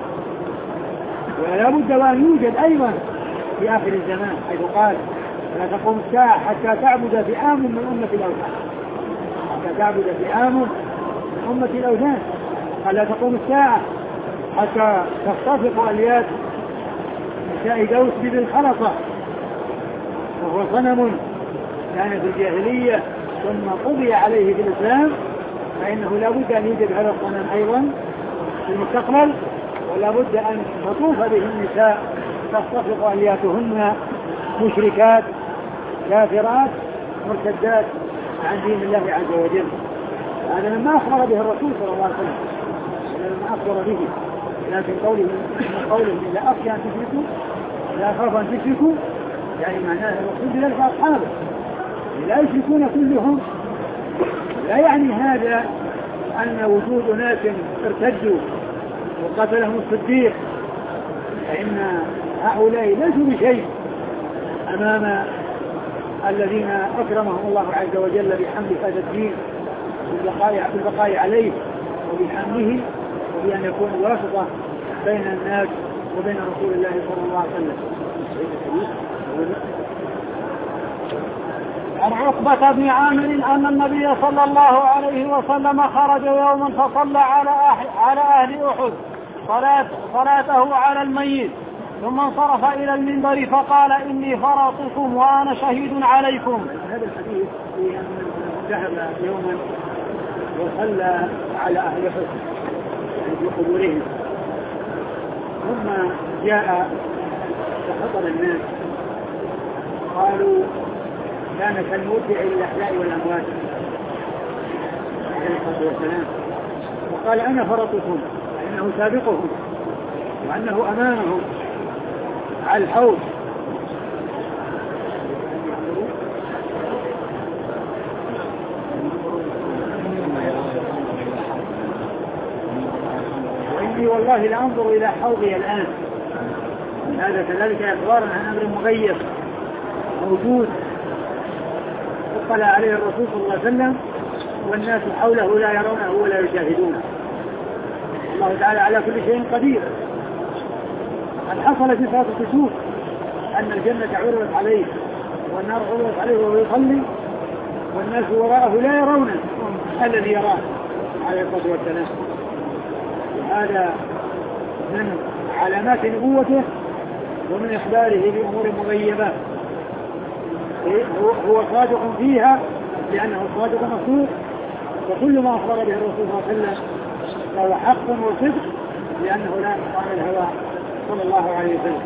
ولا بد وأن يوجد أيضا في آخر الزمان، حيث قال لا تقوم الساعة حتى تعبد فئام من أمة الأوثان، حتى تعبد فئام من أمة الأوثان، قال لا تقوم الساعة حتى تختفق أليات نساء دوس بذي الخلطة، وهو صنم كان في الجاهلية ثم قضي عليه في الإسلام، فإنه لا بد أن يوجد هذا الصنم أيضا في المستقبل، ولا بد أن تطوف به النساء تختفق ألياتهن مشركات كافرات مرتدات عن دين الله عز وجل. هذا مما أخبر به الرسول صلى الله عليه وسلم، هذا مما أخبر به، لكن قوله من قوله لا أخشى أن تشركوا لا أخاف أن تشركوا، يعني معناه الرسول بذلك أصحابه لا يشركون كلهم، لا يعني هذا أن وجود ناس ارتدوا وقتلهم الصديق فإن هؤلاء ليسوا بشيء أمام الذين أكرمهم الله عز وجل بحمل هذا الدين بالبقاء عليه وبحمله وبأن يكون واسطة بين الناس وبين رسول الله صلى الله عليه وسلم. عن عقبة بن عامر أن النبي صلى الله عليه وسلم خرج يوما فصلى على على أهل أحد صلاة صلاته على الميت، ثم انصرف إلى المنبر فقال إني فرطكم وأنا شهيد عليكم. هذا الحديث في أن ذهب يوما وصلى على أهل أحد في قبورهم، ثم جاء فخطب الناس قالوا كان كالمودع للأحياء والأموات عليه الصلاة والسلام، وقال أنا فرطكم، فإنه سابقهم وأنه أمامهم على الحوض. وإني والله لأنظر إلى حوضي الآن. هذا كذلك إخبار عن أمر مغيب موجود اطلع عليه الرسول صلى الله عليه وسلم والناس حوله لا يرونه ولا يشاهدونه. الله تعالى على كل شيء قدير. قد حصل في صلاة الكسوف أن الجنة عرضت عليه والنار عرضت عليه وهو يصلي والناس وراءه لا يرونه الذي يراه عليه الصلاة والسلام. هذا من علامات نبوته ومن إخباره بأمور مغيبة هو صادق فيها لأنه صادق مصدوق، وكل ما أخبر به الرسول صلى الله عليه وسلم فهو حق وصدق لأنه لا ينطق عن الهوى صلى الله عليه وسلم.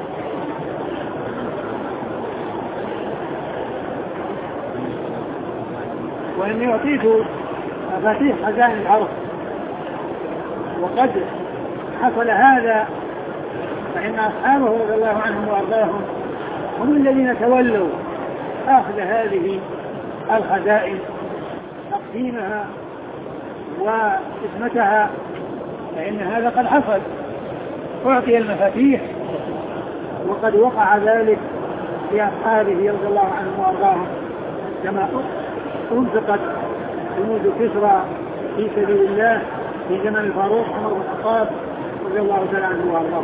وإني أعطيت مفاتيح خزائن الأرض وقد حصل هذا فإن أصحابه رضي الله عنهم وأرضاهم هم الذين تولوا أخذ هذه الخزائن تقسيمها وإسمتها، فإن هذا قد حصل أعطي المفاتيح وقد وقع ذلك لأصحابه رضي الله عنهم وأرضاهم كما أنفقت جنود كسرى في سبيل الله في زمن الفاروق عمر بن الخطاب رضي الله تعالى عنه وأرضاه.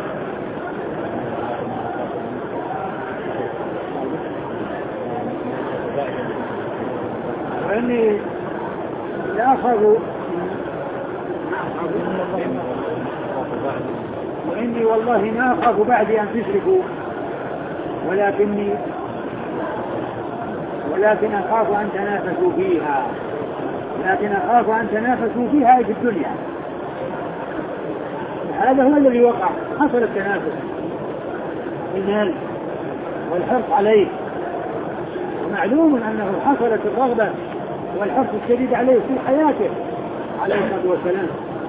وإني لأخذ وإني والله ما أخاف بعد أن تشركوا ولكني ولكن أخاف أن تنافسوا فيها لكن أخاف أن تنافسوا فيها في الدنيا. هذا هو الذي وقع، حصل التنافس المال والحرص عليه، ومعلوم أنه حصلت الرغبة والحرص الشديد عليه في حياته عليه الصلاة والسلام.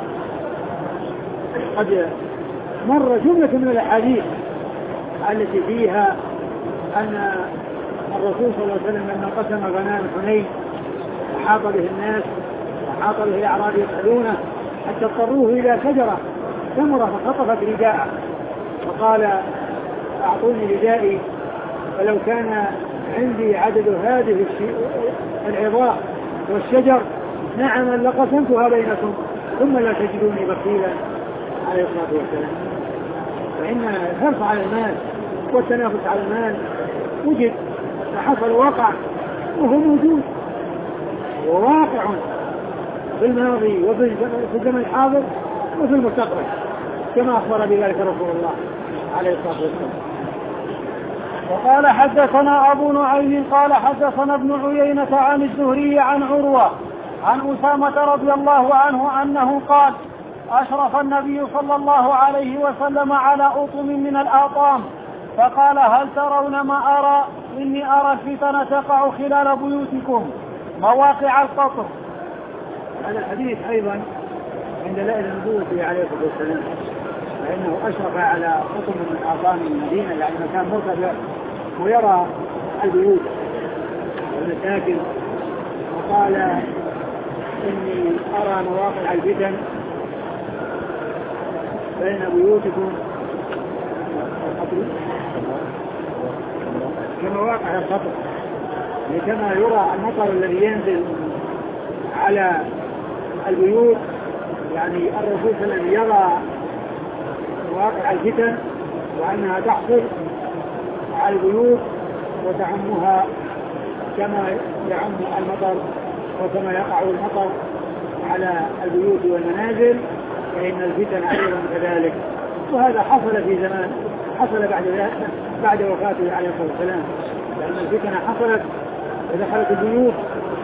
قد مر جملة من الأحاديث التي فيها أن الرسول صلى الله عليه وسلم لما قسم غنائم حنين وحاط به الناس وحاط به الأعراب يسألونه حتى اضطروه إلى شجرة ثمرة فخطفت رداءه وقال أعطوني ردائي فلو كان عندي عدد هذه العظام والشجر نعما لقسمتها بينكم ثم لا تجدوني بخيلا عليه الصلاة والسلام. فإن الحرص على المال والتنافس على المال وجد وحصل وقع وهو موجود وواقع في الماضي وفي الزمن الحاضر وفي المستقبل كما أخبر بذلك رسول الله عليه الصلاة والسلام. وقال حدثنا أبو نعيم قال حدثنا ابن عيينة عن الزهري عن عروة عن أسامة رضي الله عنه أنه قال أشرف النبي صلى الله عليه وسلم على أطم من الآطام فقال هل ترون ما أرى إني أرى الفتن تقع خلال بيوتكم مواقع القطر. هذا الحديث أيضا عند دلائل النبوة عليه الصلاة والسلام، فإنه أشرف على أطم من آطام المدينة يعني مكان مرتفع ويرى البيوت والمساكن، وقال إني أرى مواقع الفتن بين بيوتكم كمواقع القطر، كما يرى المطر الذي ينزل على البيوت، يعني الرسول صلى الله عليه وسلم يرى مواقع الفتن وأنها تحصل على البيوت وتعمها كما يعم المطر وكما يقع المطر على البيوت والمنازل، فإن الفتن أيضا كذلك. وهذا حصل في زمان حصل بعد بعد وفاته عليه الصلاة والسلام، لأن الفتن حصلت ودخلت البيوت.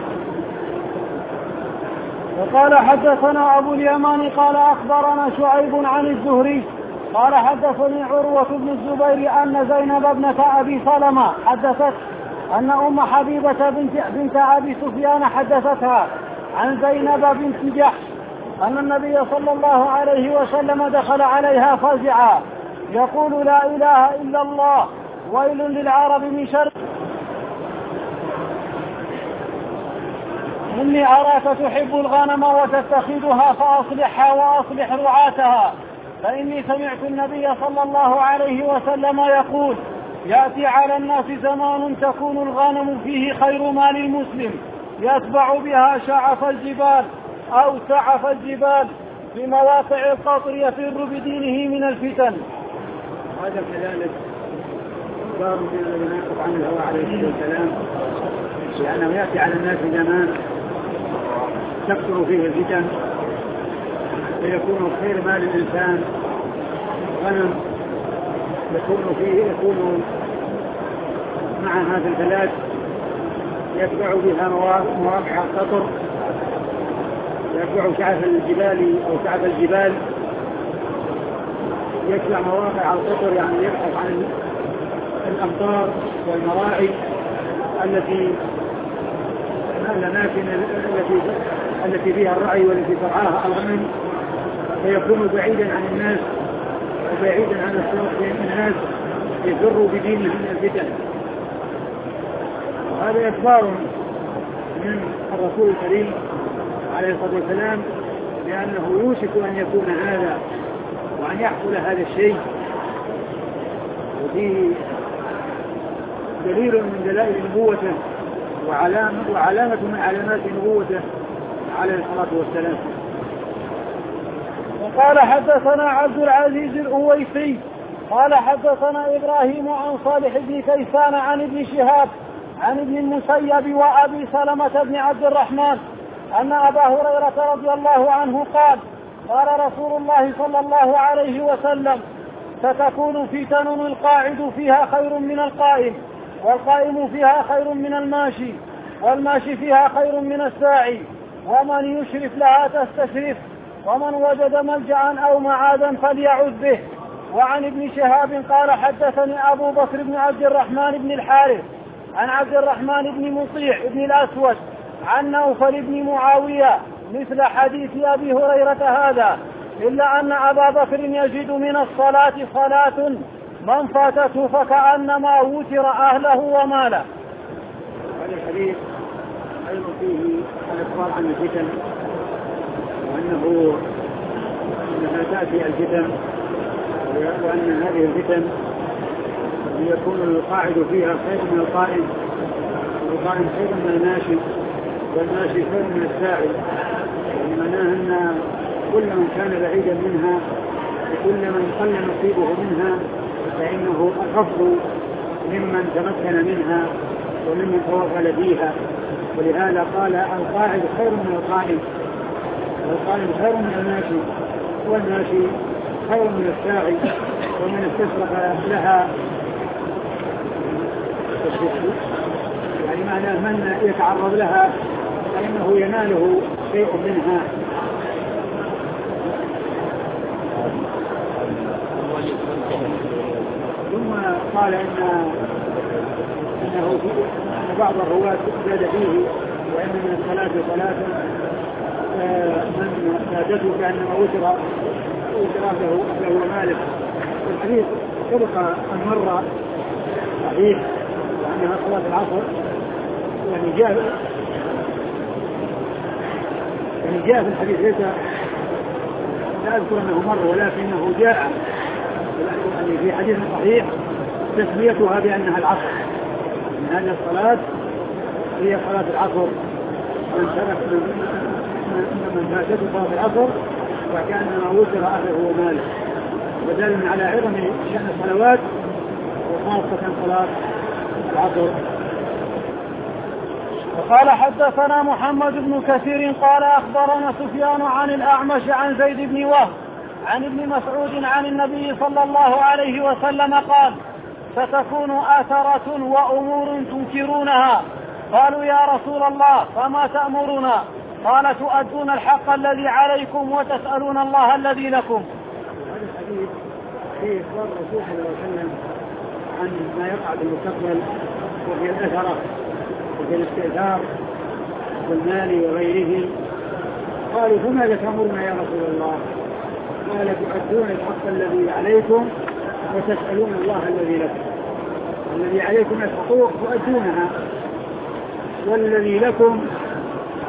وقال حدثنا أبو اليمان قال أخبرنا شعيب عن الزهري قال حدثني عروة بن الزبير أن زينب ابنة أبي سلمة حدثت أن أم حبيبة بنت, بنت أبي سفيان حدثتها عن زينب بنت جحش أن النبي صلى الله عليه وسلم دخل عليها فزعا يقول لا إله إلا الله ويل للعرب من شر إني أراك تحب الغنم وتتخذها فأصلحها وأصلح رعاتها فإني سمعت النبي صلى الله عليه وسلم يقول يأتي على الناس زمان تكون الغنم فيه خير مال المسلم يتبع بها شعف الجبال أو سعف الجبال في مواقع القطر يفر بدينه من الفتن. هذا كذلك باب من الذي ينقض عنه الهوى عليه الصلاة والسلام لأنه يأتي على الناس زمان تكثر فيه الفتن ويكون خير مال الإنسان غنم يكون فيه يكون مع هذا البلاد يتبع بها مواقع القطر يتبع شعف الجبال أو شعف الجبال يتبع مواقع القطر يعني يبحث عن الأمطار والمراعي التي الأماكن التي التي فيها الرعي والتي ترعاها الغنم فيكون بعيدا عن الناس وبعيدا عن الصوت بين الناس يفر بدينه من الفتن. وهذا إخبار من الرسول الكريم عليه الصلاة والسلام بأنه يوشك أن يكون هذا وأن يحصل هذا الشيء وفيه دليل من دلائل نبوته وعلامة, وعلامة من علامات نبوته عليه الصلاة والسلام. وقال حدثنا عبد العزيز الأويسي قال حدثنا إبراهيم عن صالح بن كيسان عن ابن شهاب عن ابن المسيب وأبي سلمة بن عبد الرحمن أن أبا هريرة رضي الله عنه قال قال رسول الله صلى الله عليه وسلم ستكون فتن القاعد فيها خير من القائم والقائم فيها خير من الماشي والماشي فيها خير من الساعي ومن يشرف لها تستشرف ومن وجد ملجأ أو معادا فليعذ به. وعن ابن شهاب قال حدثني أبو بكر بن عبد الرحمن بن الحارث عن عبد الرحمن بن مطيع بن الأسود عن نوفل بن معاوية مثل حديث أبي هريرة هذا إلا أن أبا بكر يجد من الصلاة صلاة من فاتته فكأنما وتر أهله وماله. هذا الحديث أيضا فيه الإخبار عن الفتن وأنه أنها تأتي الفتن وأن هذه الفتن يكون القاعد فيها خير من القائم والقائم خير من الماشي والماشي خير من الساعي ومعناه أن كل من كان بعيدا منها وكل من قل نصيبه منها فإنه أخف ممن تمكن منها وممن توغل فيها. ولهذا قال القاعد خير من القائم والقائم خير من الماشي والماشي خير من الساعي ومن استشرف لها يعني معناه من يتعرض لها فإنه يناله شيء منها. ثم قال إن إنه أن بعض الرواة زاد فيه وإن من الصلاة صلاة من فاتته كأنما وتر وتر له له مالك. الحديث سبق أن مر صحيح وأنها صلاة العصر يعني جاء يعني جاء في الحديث ليس لا أذكر أنه مر ولكنه جاء يعني في حديث صحيح تسميتها بأنها العصر من هذه الصلاة هي صلاة العصر من ترك من فاتته صلاة العصر وكأنما وتر أهله وماله ودل على عظم شأن الصلوات وخاصة صلاة العصر. وقال حدثنا محمد بن كثير قال أخبرنا سفيان عن الأعمش عن زيد بن وهب عن ابن مسعود عن النبي صلى الله عليه وسلم قال ستكون آثرة وأمور تنكرونها قالوا يا رسول الله فما تأمرنا قال تؤدون الحق الذي عليكم وتسألون الله الذي لكم. هذا الحديث فيه إخبار الرسول صلى الله عليه وسلم عن ما يقع بالمستقبل وفي الأثرة وفي الاستئثار والمال وغيره. قالوا فماذا تأمرنا يا رسول الله؟ قال تؤدون الحق الذي عليكم وتسألون الله الذي لكم. الذي عليكم الحقوق تؤدونها والذي لكم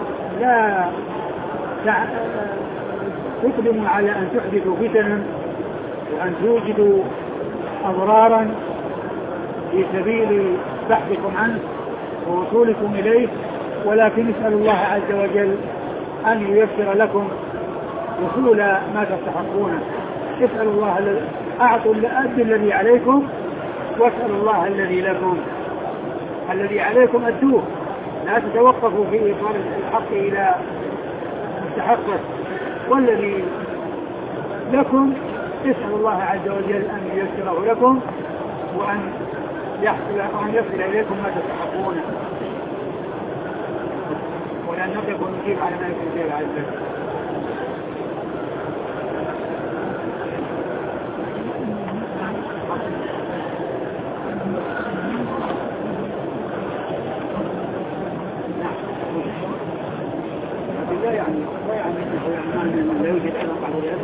لا تقدموا على أن تحدثوا فتنا وأن توجدوا أضرارا في سبيل بحثكم عنه ووصولكم إليه، ولكن اسألوا الله عز وجل أن ييسر لكم وصول ما تستحقونه. اسألوا الله، أعطوا الأد الذي عليكم واسألوا الله الذي لكم. الذي عليكم أدوه، لا تتوقفوا في إيصال الحق إلى مستحقه، والذي لكم اسألوا الله عز وجل أن ييسره لكم وأن يحصل وأن يصل إليكم ما تستحقونه، ولأن نتكون نجيب على ما يكون فيه العزة. لا يعني لا يعني لا يوجد أيضا بعض الأسف.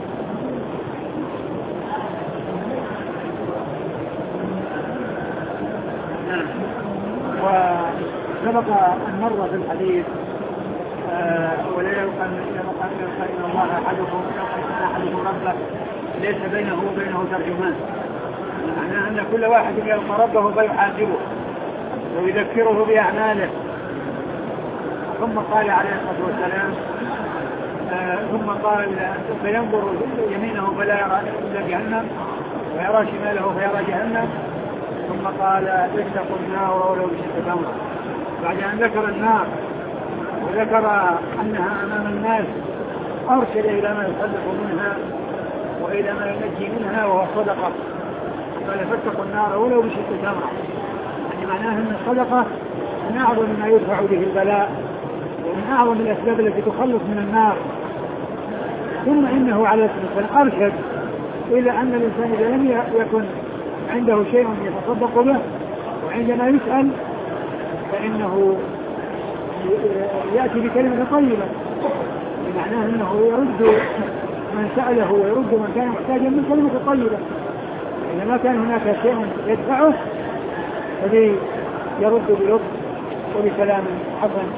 وسبق أن مر في الحديث ولا يلقى إن الله أحدكم أحدكم ربه ليس بينه وبينه ترجمان، معناه أن كل واحد يلقى ربه فيحاسبه ويذكره بأعماله. ثم قال عليه الصلاة والسلام آه ثم قال فينظر يمينه فلا يرى إلا جهنم ويرى شماله فيرى جهنم، ثم قال اتقوا النار ولو بشق تمرة. بعد أن ذكر النار وذكر أنها أمام الناس أرشد إلى ما يصدق منها وإلى ما ينجي منها وهو الصدقة. قال فاتقوا النار ولو بشق تمرة، يعني معناه أن الصدقة من أعظم ما يدفع به البلاء ومن أعظم الأسباب التي تخلص من النار. ثم إنه على الإنسان أرشد إلى أن الإنسان إذا لم يكن عنده شيء يتصدق به وعندما يسأل فإنه يأتي بكلمة طيبة، بمعناه أنه يرد من سأله ويرد من كان محتاجا من كلمة طيبة. إذا ما كان هناك شيء يدفعه فذي يرد بلطف وبكلام حسن.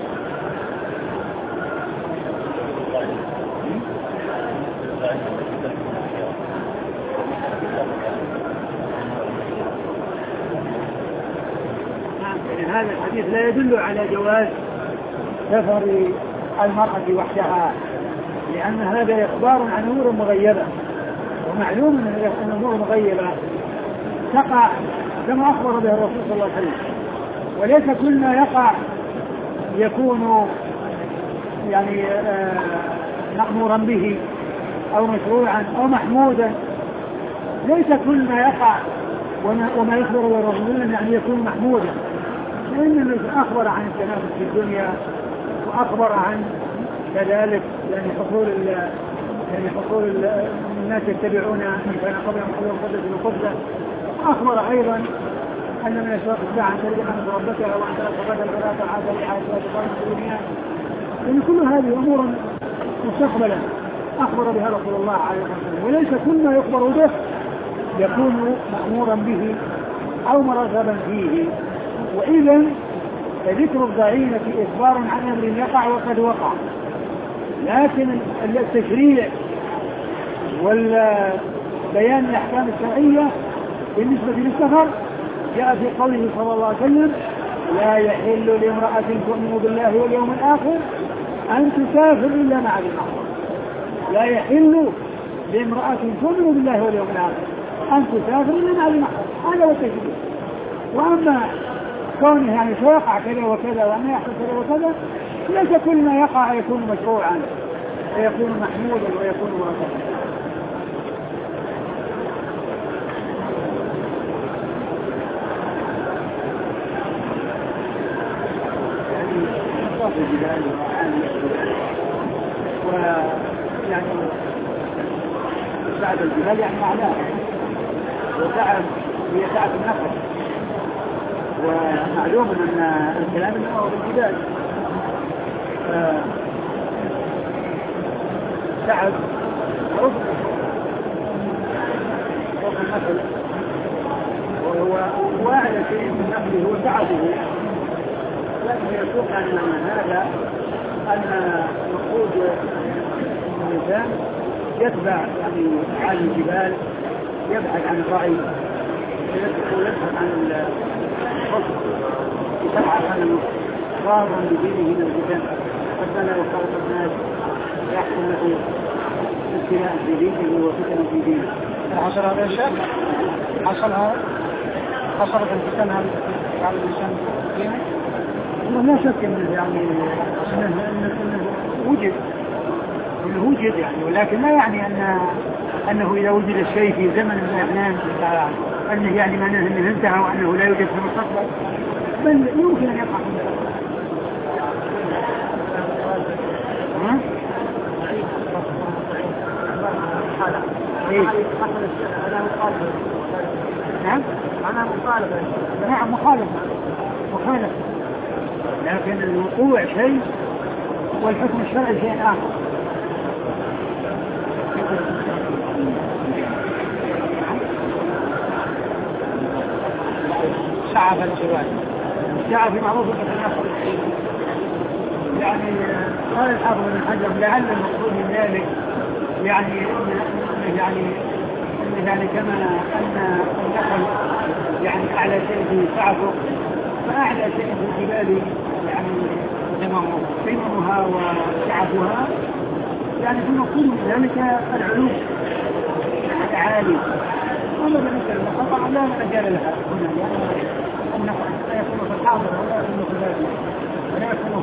يعني هذا الحديث لا يدل على جواز سفر المرأة وحدها، لأن هذا إخبار عن أمور مغيبة، ومعلوم أن الأمور مغيبة تقع كما أخبر به الرسول صلى الله عليه وسلم، وليس كل ما يقع يكون يعني مأمورا به أو مشروعا أو محمودا. ليس كل ما يقع وما, وما يخبر الرسول يعني يكون محمودا، لأن أخبر عن التنافس في الدنيا وأخبر عن كذلك يعني حصول يعني حصول الناس يتبعون من كان قبلهم حصول القدس بالقدس. أخبر أيضا أن من أشراط الساعة أن تلقى عن ربك وأن تلقى بدل فلا تعاد لحياة الدنيا. يعني كل هذه أمور مستقبلا أخبر بها رسول الله عليه الصلاة والسلام، وليس كل ما يخبر به يكون مأمورا به أو مرغبا فيه. وإذا فذكر الضعينة إخبار عن أمر يقع وقد وقع، لكن التشريع والبيان الأحكام الشرعية بالنسبة للسفر جاء في قوله صلى الله عليه وسلم لا يحل لامرأة تؤمن بالله واليوم الآخر أن تسافر إلا مع ذي محرم. لا يحل لامرأة تؤمن بالله واليوم الآخر أن تسافر إلا مع ذي محرم، هذا هو التشريع. وأما كونه يعني سيقع كذا وكذا وأن يحصل كذا وكذا، ليس كل ما يقع يكون مشروعا ويكون محمودا ويكون مرتبا. ويعني بعد الجبال يعني معناه وتعب هي تعب النفس، ومعلوم أن الكلام هو بالجبال تعب رفض رفض النفس، وهو واعلى شيء من نفسه هو تعبه. لكن يسوق أن هذا أن مقصود الإنسان يتبع يعني عالي الجبال يبحث عن الرأي ويبحث عن الحكم يتبع عن راضا بدينه من الفتن حتى لا يخالط الناس يحصل له ابتلاء في دينه وفتن في دينه. حصل هذا الشيء؟ حصل هذا؟ حصلت الفتن هذه على الإنسان في دينه؟ لا شك انه يعني انه انه وجد انه وجد يعني، ولكن لا يعني ان انه اذا وجد الشيء في زمن من الاحيان انه يعني معناه انه انتهى وانه لا يوجد في المستقبل، بل يمكن ان يقع في المستقبل. ها؟ ايه؟ نعم؟ أنا مخالفة. نعم مخالفة مخالفة، لكن الوقوع شيء والحكم الشرعي شيء آخر. سعى في الجوال سعى في معروف يعني قال الحافظ بن حجر لعل المقصود من ذلك يعني يعني يعني كما أن النخل يعني أعلى شيء في سعته فأعلى شيء في الجبال يعني قممها وسعتها، يعني في المقصود من ذلك العلوم العالي. أما بالنسبة للمقاطعة لا مجال لها هنا، لأن النخل لا يكون في الحاضر ولا يكون في ذلك ولا يكون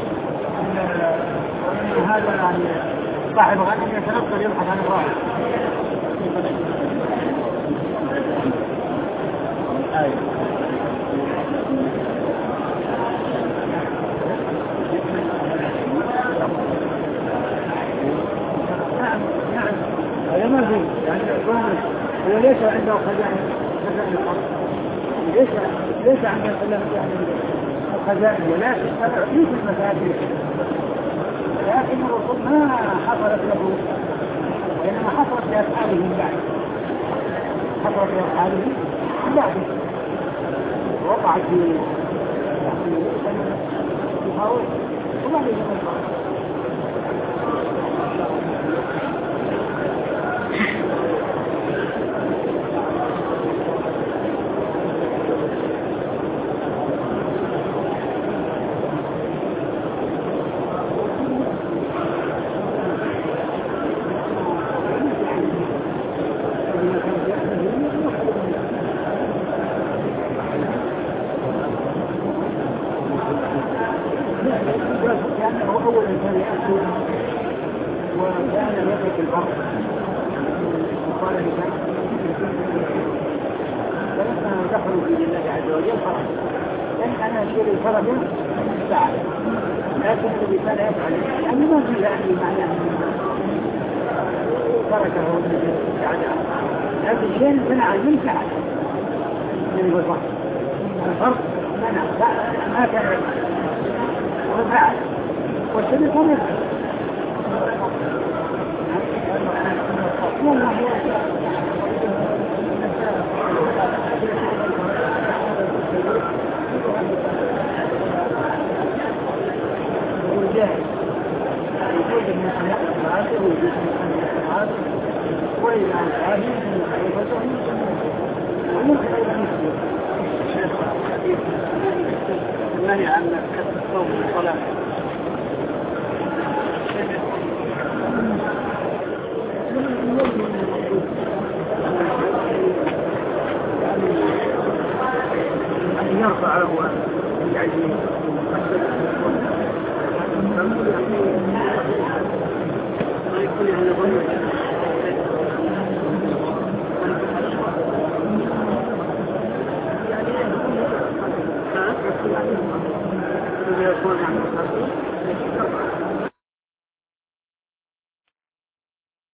في هذا يعني صاحب غنم يتنقل يبحث عن الراحة. نعم نعم هذا ما في يعني هو ليس عنده خزائن خزائن الأرض، ليس ليس عنده خزائن ولكن يعطيك المفاتيح، لكن الرسول ما حصلت له وإنما حصلت لأصحابه من بعد، حصلت لأصحابه من بعد وقعت في في هاروت وما لي من الفرق. وكان يترك الأرض وقال لك فلما دخلوا في الله عز وجل فرق لأن أنا أشير الفرق ساعة، لكن الذي كان يفعل يعني ما في يعني معناه تركه من السعادة، لكن شيء منع من ساعة من الفرق الفرق منع ما كان وفعل والسبب كان يفعل. والله والجاهل يوجد من خلق العاصر ويوجد من خلق العاصر وإذا العاصر من خلقته ومن خلق نفسه الشيخ الحديث منع عن كسب الصوم والصلاة. أن يرفع له يعني ويكون على ظلم يكون